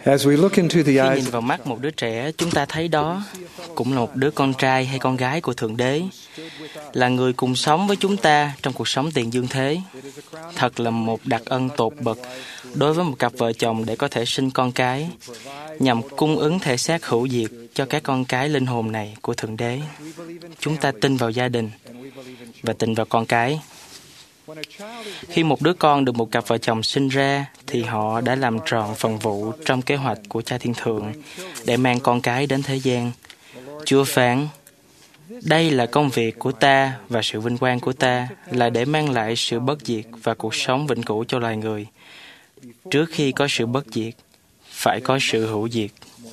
As we look into the Khi eyes nhìn vào mắt một đứa trẻ, chúng ta thấy đó cũng là một đứa con trai hay con gái của Thượng Đế, là người cùng sống với chúng ta trong cuộc sống tiền dương thế. Thật là một đặc ân tột bậc đối với một cặp vợ chồng để có thể sinh con cái, nhằm cung ứng thể xác hữu diệt cho các con cái linh hồn này của Thượng Đế. Chúng ta tin vào gia đình và tin vào con cái. Khi một đứa con được một cặp vợ chồng sinh ra, thì họ đã làm tròn phần vụ trong kế hoạch của Cha Thiên Thượng để mang con cái đến thế gian. Chúa phán, đây là công việc của ta và sự vinh quang của ta là để mang lại sự bất diệt và cuộc sống vĩnh cửu cho loài người. Trước khi có sự bất diệt, phải có sự hữu diệt.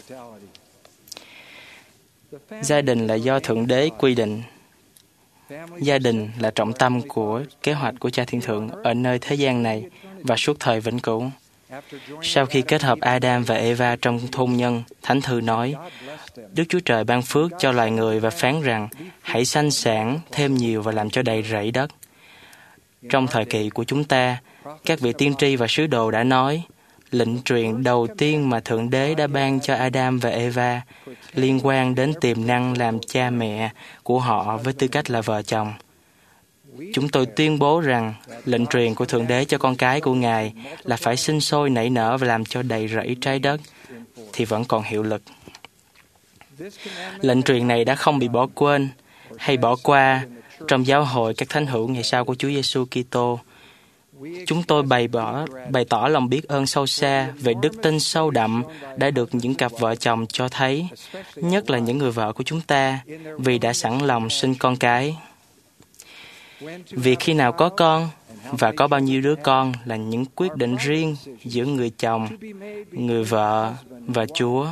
Gia đình là do Thượng Đế quy định. Gia đình là trọng tâm của kế hoạch của Cha Thiên Thượng ở nơi thế gian này và suốt thời vĩnh cửu. Sau khi kết hợp Adam và Eva trong hôn nhân, Thánh Thư nói, Đức Chúa Trời ban phước cho loài người và phán rằng, hãy sanh sản, thêm nhiều và làm cho đầy rẫy đất. Trong thời kỳ của chúng ta, các vị tiên tri và sứ đồ đã nói, lệnh truyền đầu tiên mà Thượng Đế đã ban cho Adam và Eva liên quan đến tiềm năng làm cha mẹ của họ với tư cách là vợ chồng. Chúng tôi tuyên bố rằng lệnh truyền của Thượng Đế cho con cái của Ngài là phải sinh sôi nảy nở và làm cho đầy rẫy trái đất thì vẫn còn hiệu lực. Lệnh truyền này đã không bị bỏ quên hay bỏ qua trong giáo hội các thánh hữu ngày sau của Chúa Giêsu Kitô. Chúng tôi bày tỏ lòng biết ơn sâu xa về đức tin sâu đậm đã được những cặp vợ chồng cho thấy, nhất là những người vợ của chúng ta, vì đã sẵn lòng sinh con cái. Việc khi nào có con và có bao nhiêu đứa con là những quyết định riêng giữa người chồng, người vợ và Chúa.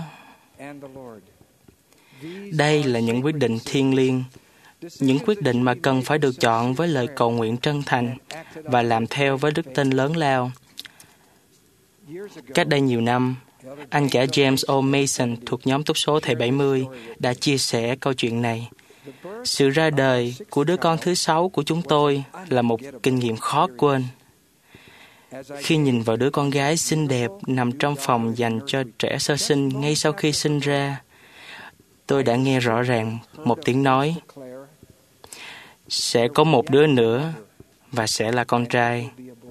Đây là những quyết định thiêng liêng, những quyết định mà cần phải được chọn với lời cầu nguyện chân thành và làm theo với đức tin lớn lao. Cách đây nhiều năm, anh cả James O. Mason thuộc nhóm túc số thầy 70 đã chia sẻ câu chuyện này. Sự ra đời của đứa con thứ 6 của chúng tôi là một kinh nghiệm khó quên. Khi nhìn vào đứa con gái xinh đẹp nằm trong phòng dành cho trẻ sơ sinh ngay sau khi sinh ra, tôi đã nghe rõ ràng một tiếng nói, sẽ có một đứa nữa và sẽ là con trai.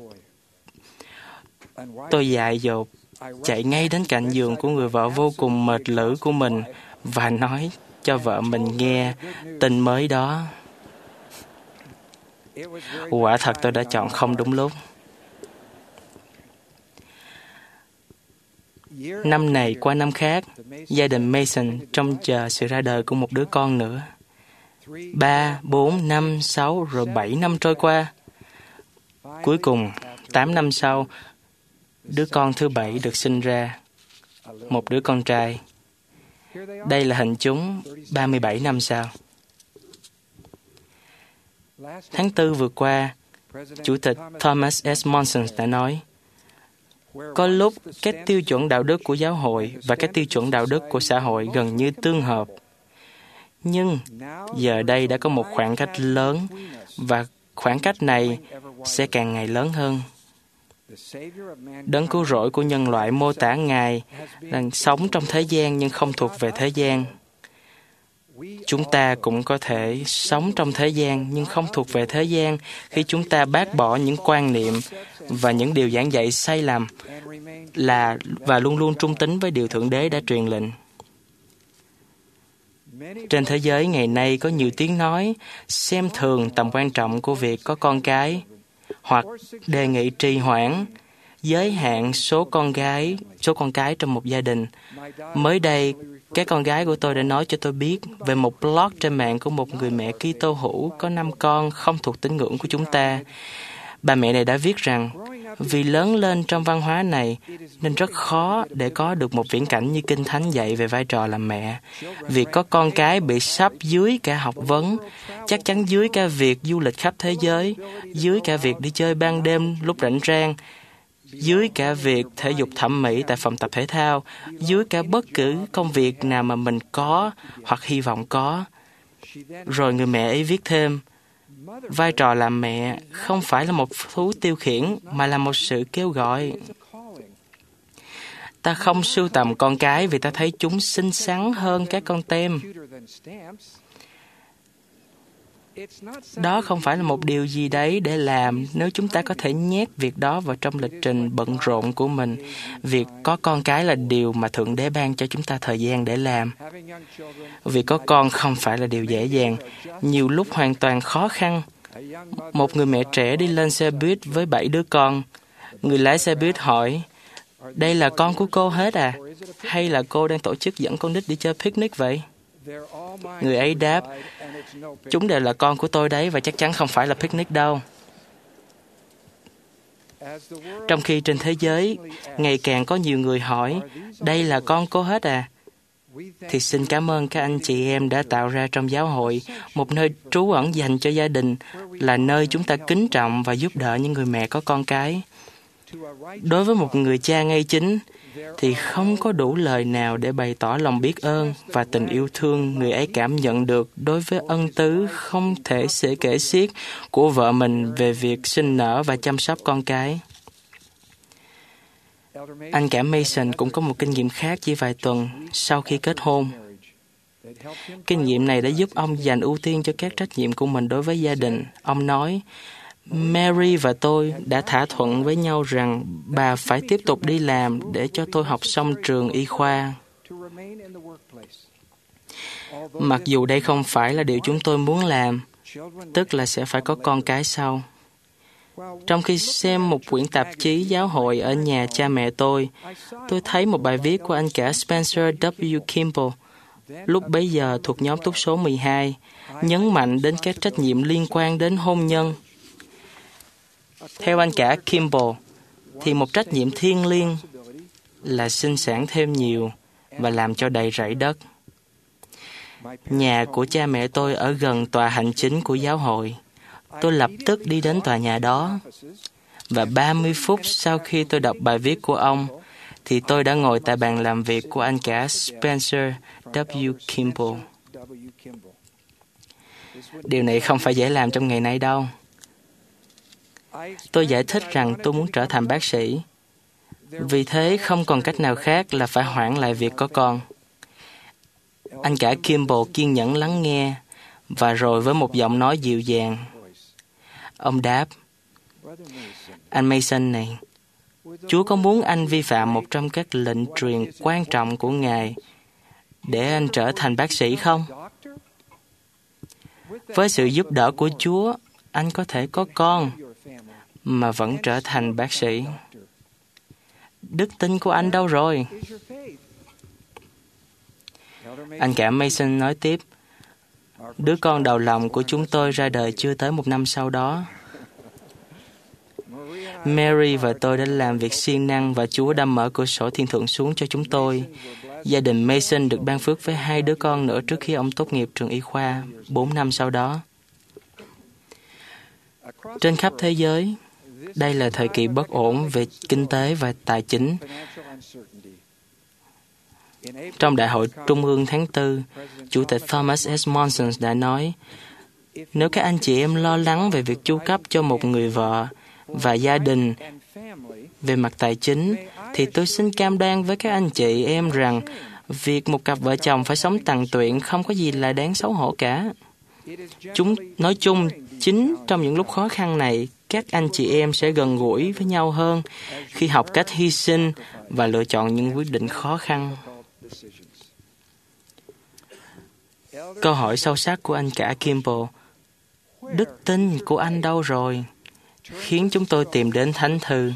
Tôi dại dột chạy ngay đến cạnh giường của người vợ vô cùng mệt lử của mình và nói cho vợ mình nghe tin mới đó. Quả thật tôi đã chọn không đúng lúc. Năm này qua năm khác, gia đình Mason trông chờ sự ra đời của một đứa con nữa. 3, 4, 5, 6 rồi 7 năm trôi qua. Cuối cùng, 8 năm sau, đứa con thứ 7 được sinh ra, một đứa con trai. Đây là hình chúng 37 năm sau. Tháng 4 vừa qua, Chủ tịch Thomas S. Monson đã nói, có lúc các tiêu chuẩn đạo đức của giáo hội và các tiêu chuẩn đạo đức của xã hội gần như tương hợp. Nhưng giờ đây đã có một khoảng cách lớn và khoảng cách này sẽ càng ngày lớn hơn. Đấng cứu rỗi của nhân loại mô tả Ngài là sống trong thế gian nhưng không thuộc về thế gian. Chúng ta cũng có thể sống trong thế gian nhưng không thuộc về thế gian khi chúng ta bác bỏ những quan niệm và những điều giảng dạy sai lầm và luôn luôn trung tín với điều Thượng Đế đã truyền lệnh. Trên thế giới ngày nay có nhiều tiếng nói xem thường tầm quan trọng của việc có con cái hoặc đề nghị trì hoãn, giới hạn số con cái trong một gia đình. Mới đây, các con gái của tôi đã nói cho tôi biết về một blog trên mạng của một người mẹ Kitô hữu có 5 con không thuộc tín ngưỡng của chúng ta. Bà mẹ này đã viết rằng, vì lớn lên trong văn hóa này nên rất khó để có được một viễn cảnh như Kinh Thánh dạy về vai trò làm mẹ. Việc có con cái bị sắp dưới cả học vấn, chắc chắn dưới cả việc du lịch khắp thế giới, dưới cả việc đi chơi ban đêm lúc rảnh rang, dưới cả việc thể dục thẩm mỹ tại phòng tập thể thao, dưới cả bất cứ công việc nào mà mình có hoặc hy vọng có. Rồi người mẹ ấy viết thêm, vai trò làm mẹ không phải là một thú tiêu khiển mà là một sự kêu gọi. Ta không sưu tầm con cái vì ta thấy chúng xinh xắn hơn các con tem. Đó không phải là một điều gì đấy để làm nếu chúng ta có thể nhét việc đó vào trong lịch trình bận rộn của mình. Việc có con cái là điều mà Thượng Đế ban cho chúng ta thời gian để làm. Việc có con không phải là điều dễ dàng, nhiều lúc hoàn toàn khó khăn. Một người mẹ trẻ đi lên xe buýt với 7 đứa con. Người lái xe buýt hỏi, đây là con của cô hết à? Hay là cô đang tổ chức dẫn con nít đi chơi picnic vậy? Người ấy đáp, chúng đều là con của tôi đấy và chắc chắn không phải là picnic đâu. Trong khi trên thế giới, ngày càng có nhiều người hỏi, đây là con cô hết à? Thì xin cảm ơn các anh chị em đã tạo ra trong giáo hội một nơi trú ẩn dành cho gia đình, là nơi chúng ta kính trọng và giúp đỡ những người mẹ có con cái. Đối với một người cha ngay chính, thì không có đủ lời nào để bày tỏ lòng biết ơn và tình yêu thương người ấy cảm nhận được đối với ân tứ không thể sẽ kể xiết của vợ mình về việc sinh nở và chăm sóc con cái. Anh cả Mason cũng có một kinh nghiệm khác chỉ vài tuần sau khi kết hôn. Kinh nghiệm này đã giúp ông dành ưu tiên cho các trách nhiệm của mình đối với gia đình. Ông nói, Mary và tôi đã thỏa thuận với nhau rằng bà phải tiếp tục đi làm để cho tôi học xong trường y khoa. Mặc dù đây không phải là điều chúng tôi muốn làm, tức là sẽ phải có con cái sau. Trong khi xem một quyển tạp chí giáo hội ở nhà cha mẹ tôi thấy một bài viết của anh cả Spencer W. Kimball, lúc bấy giờ thuộc nhóm túc số 12, nhấn mạnh đến các trách nhiệm liên quan đến hôn nhân. Theo anh cả Kimball, thì một trách nhiệm thiêng liêng là sinh sản thêm nhiều và làm cho đầy rẫy đất. Nhà của cha mẹ tôi ở gần tòa hành chính của giáo hội. Tôi lập tức đi đến tòa nhà đó. Và 30 phút sau khi tôi đọc bài viết của ông, thì tôi đã ngồi tại bàn làm việc của anh cả Spencer W. Kimball. Điều này không phải dễ làm trong ngày nay đâu. Tôi giải thích rằng tôi muốn trở thành bác sĩ. Vì thế không còn cách nào khác là phải hoãn lại việc có con. Anh cả Kimball kiên nhẫn lắng nghe, và rồi với một giọng nói dịu dàng, ông đáp, anh Mason này, Chúa có muốn anh vi phạm một trong các lệnh truyền quan trọng của Ngài để anh trở thành bác sĩ không? Với sự giúp đỡ của Chúa, anh có thể có con mà vẫn trở thành bác sĩ. Đức tin của anh đâu rồi? Anh cả Mason nói tiếp, đứa con đầu lòng của chúng tôi ra đời chưa tới 1 năm sau đó. Mary và tôi đã làm việc siêng năng và Chúa đã mở cửa sổ thiên thượng xuống cho chúng tôi. Gia đình Mason được ban phước với 2 đứa con nữa trước khi ông tốt nghiệp trường y khoa 4 năm sau đó. Trên khắp thế giới, đây là thời kỳ bất ổn về kinh tế và tài chính. Trong Đại hội Trung ương tháng 4, Chủ tịch Thomas S. Monson đã nói, nếu các anh chị em lo lắng về việc chu cấp cho một người vợ và gia đình về mặt tài chính, thì tôi xin cam đoan với các anh chị em rằng việc một cặp vợ chồng phải sống tằn tuyện không có gì là đáng xấu hổ cả. Nói chung, chính trong những lúc khó khăn này, các anh chị em sẽ gần gũi với nhau hơn khi học cách hy sinh và lựa chọn những quyết định khó khăn. Câu hỏi sâu sắc của anh cả Kimball, đức tin của anh đâu rồi, khiến chúng tôi tìm đến Thánh Thư.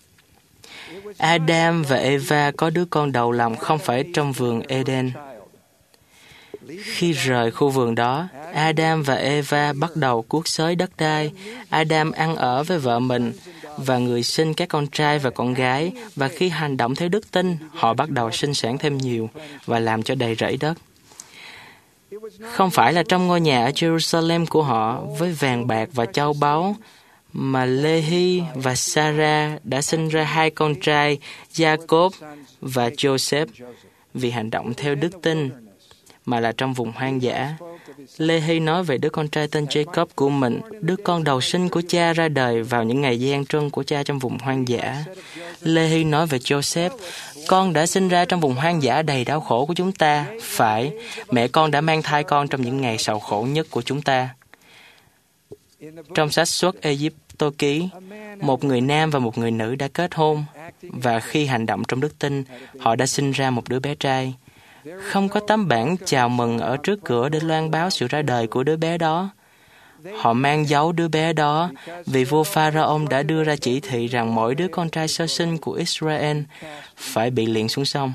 Adam và Eva có đứa con đầu lòng không phải trong vườn Eden. Khi rời khu vườn đó, Adam và Eva bắt đầu cuốc xới đất đai. Adam ăn ở với vợ mình và người sinh các con trai và con gái, và khi hành động theo đức tin, họ bắt đầu sinh sản thêm nhiều và làm cho đầy rẫy đất. Không phải là trong ngôi nhà ở Jerusalem của họ với vàng bạc và châu báu, mà Lê-hi và Sarah đã sinh ra 2 con trai, Jacob và Joseph, vì hành động theo đức tin, mà là trong vùng hoang dã. Lê-hi nói về đứa con trai tên Jacob của mình, đứa con đầu sinh của cha ra đời vào những ngày gian truân của cha trong vùng hoang dã. Lê-hi nói về Joseph, con đã sinh ra trong vùng hoang dã đầy đau khổ của chúng ta. Phải, mẹ con đã mang thai con trong những ngày sầu khổ nhất của chúng ta. Trong sách Xuất Ê-díp-tô ký, một người nam và một người nữ đã kết hôn, và khi hành động trong đức tin, họ đã sinh ra một đứa bé trai. Không có tấm bảng chào mừng ở trước cửa để loan báo sự ra đời của đứa bé đó. Họ mang giấu đứa bé đó vì vua Pharaoh đã đưa ra chỉ thị rằng mỗi đứa con trai sơ sinh của Israel phải bị liệng xuống sông.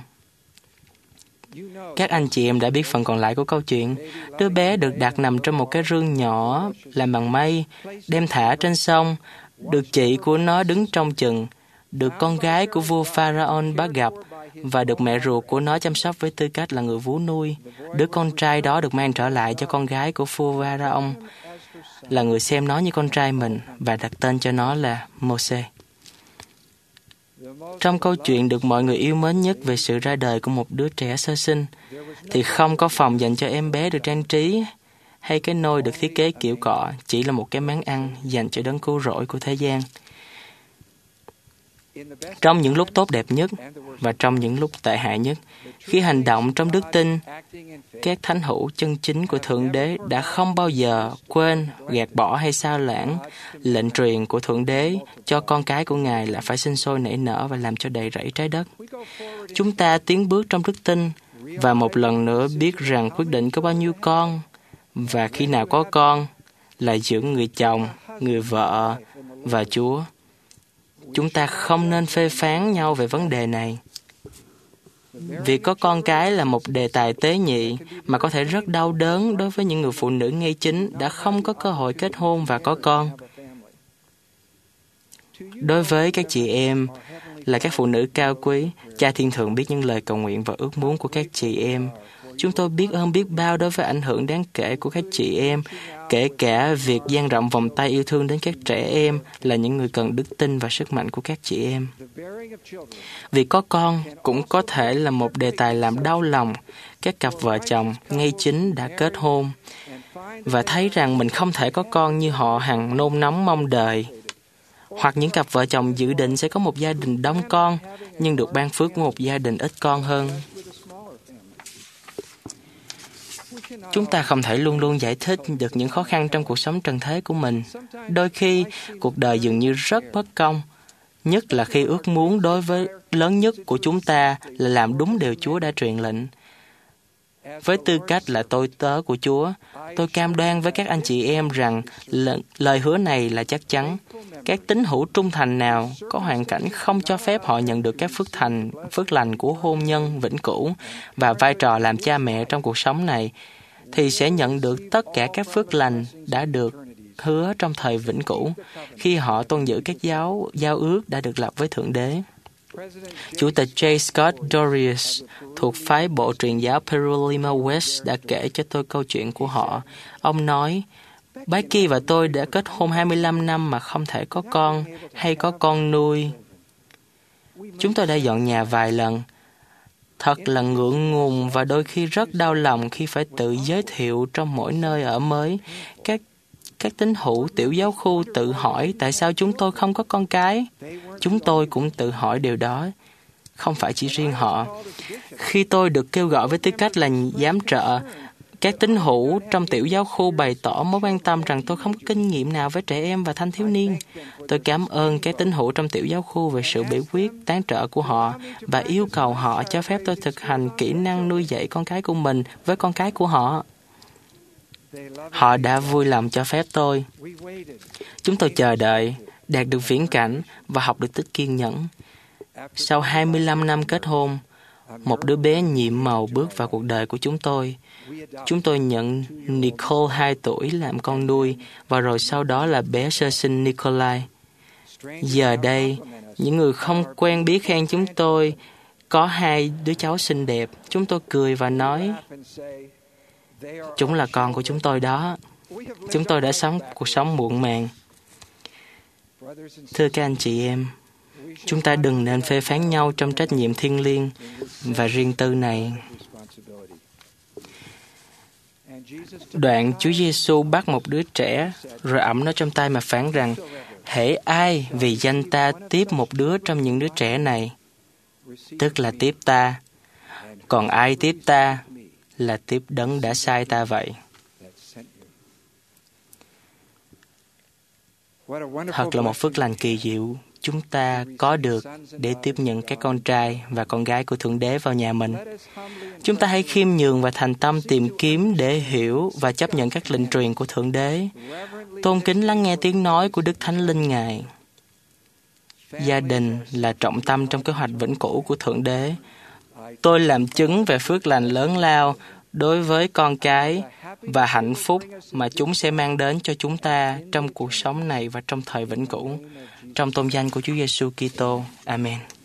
Các anh chị em đã biết phần còn lại của câu chuyện. Đứa bé được đặt nằm trong một cái rương nhỏ làm bằng mây, đem thả trên sông, được chị của nó đứng trông chừng, được con gái của vua Pharaoh bắt gặp, và được mẹ ruột của nó chăm sóc với tư cách là người vú nuôi. Đứa con trai đó được mang trở lại cho con gái của vua Pharaoh, là người xem nó như con trai mình, và đặt tên cho nó là Mô-sê. Trong câu chuyện được mọi người yêu mến nhất về sự ra đời của một đứa trẻ sơ sinh, thì không có phòng dành cho em bé được trang trí, hay cái nôi được thiết kế kiểu cọ, chỉ là một cái máng ăn dành cho đấng cứu rỗi của thế gian. Trong những lúc tốt đẹp nhất và trong những lúc tệ hại nhất, khi hành động trong đức tin, các thánh hữu chân chính của Thượng Đế đã không bao giờ quên, gạt bỏ hay sao lãng lệnh truyền của Thượng Đế cho con cái của Ngài là phải sinh sôi nảy nở và làm cho đầy rẫy trái đất. Chúng ta tiến bước trong đức tin và một lần nữa biết rằng quyết định có bao nhiêu con và khi nào có con là giữa người chồng, người vợ và Chúa. Chúng ta không nên phê phán nhau về vấn đề này. Việc có con cái là một đề tài tế nhị mà có thể rất đau đớn đối với những người phụ nữ ngay chính đã không có cơ hội kết hôn và có con. Đối với các chị em là các phụ nữ cao quý, Cha Thiên Thượng biết những lời cầu nguyện và ước muốn của các chị em. Chúng tôi biết ơn biết bao đối với ảnh hưởng đáng kể của các chị em, kể cả việc dang rộng vòng tay yêu thương đến các trẻ em là những người cần đức tin và sức mạnh của các chị em. Việc có con cũng có thể là một đề tài làm đau lòng các cặp vợ chồng ngay chính đã kết hôn và thấy rằng mình không thể có con như họ hằng nôn nóng mong đợi. Hoặc những cặp vợ chồng dự định sẽ có một gia đình đông con nhưng được ban phước của một gia đình ít con hơn. Chúng ta không thể luôn luôn giải thích được những khó khăn trong cuộc sống trần thế của mình. Đôi khi, cuộc đời dường như rất bất công, nhất là khi ước muốn đối với lớn nhất của chúng ta là làm đúng điều Chúa đã truyền lệnh. Với tư cách là tôi tớ của Chúa, tôi cam đoan với các anh chị em rằng lời hứa này là chắc chắn. Các tín hữu trung thành nào có hoàn cảnh không cho phép họ nhận được các phước lành của hôn nhân vĩnh cửu và vai trò làm cha mẹ trong cuộc sống này, thì sẽ nhận được tất cả các phước lành đã được hứa trong thời vĩnh cửu khi họ tuân giữ các giao ước đã được lập với Thượng Đế. Chủ tịch J. Scott Dorius thuộc phái bộ truyền giáo Peru Lima West đã kể cho tôi câu chuyện của họ. Ông nói, Becky và tôi đã kết hôn 25 năm mà không thể có con hay có con nuôi. Chúng tôi đã dọn nhà vài lần. Thật là ngượng ngùng và đôi khi rất đau lòng khi phải tự giới thiệu trong mỗi nơi ở mới. Các tín hữu tiểu giáo khu tự hỏi tại sao chúng tôi không có con cái. Chúng tôi cũng tự hỏi điều đó, không phải chỉ riêng họ. Khi tôi được kêu gọi với tư cách là giám trợ, các tín hữu trong tiểu giáo khu bày tỏ mối quan tâm rằng tôi không có kinh nghiệm nào với trẻ em và thanh thiếu niên. Tôi cảm ơn các tín hữu trong tiểu giáo khu về sự biểu quyết, tán trợ của họ và yêu cầu họ cho phép tôi thực hành kỹ năng nuôi dạy con cái của mình với con cái của họ. Họ đã vui lòng cho phép tôi. Chúng tôi chờ đợi, đạt được viễn cảnh và học được tích kiên nhẫn. Sau 25 năm kết hôn, một đứa bé nhiệm màu bước vào cuộc đời của chúng tôi. Chúng tôi nhận Nicole 2 tuổi làm con nuôi và rồi sau đó là bé sơ sinh Nikolai. Giờ đây, những người không quen biết khen chúng tôi có 2 đứa cháu xinh đẹp. Chúng tôi cười và nói, chúng là con của chúng tôi đó. Chúng tôi đã sống cuộc sống muộn màng. Thưa các anh chị em, chúng ta đừng nên phê phán nhau trong trách nhiệm thiêng liêng và riêng tư này. Đoạn Chúa Giêsu bắt một đứa trẻ rồi ẵm nó trong tay mà phán rằng, hễ ai vì danh ta tiếp một đứa trong những đứa trẻ này. tức là tiếp ta. Còn ai tiếp ta là tiếp Đấng đã sai ta vậy. Thật là một phước lành kỳ diệu chúng ta có được để tiếp nhận các con trai và con gái của Thượng Đế vào nhà mình. Chúng ta hãy khiêm nhường và thành tâm tìm kiếm để hiểu và chấp nhận các lệnh truyền của Thượng Đế, tôn kính lắng nghe tiếng nói của Đức Thánh Linh Ngài. Gia đình là trọng tâm trong kế hoạch vĩnh cửu của Thượng Đế. Tôi làm chứng về phước lành lớn lao đối với con cái và hạnh phúc mà chúng sẽ mang đến cho chúng ta trong cuộc sống này và trong thời vĩnh cửu. Trong tôn danh của Chúa Giêsu Kitô. Amen.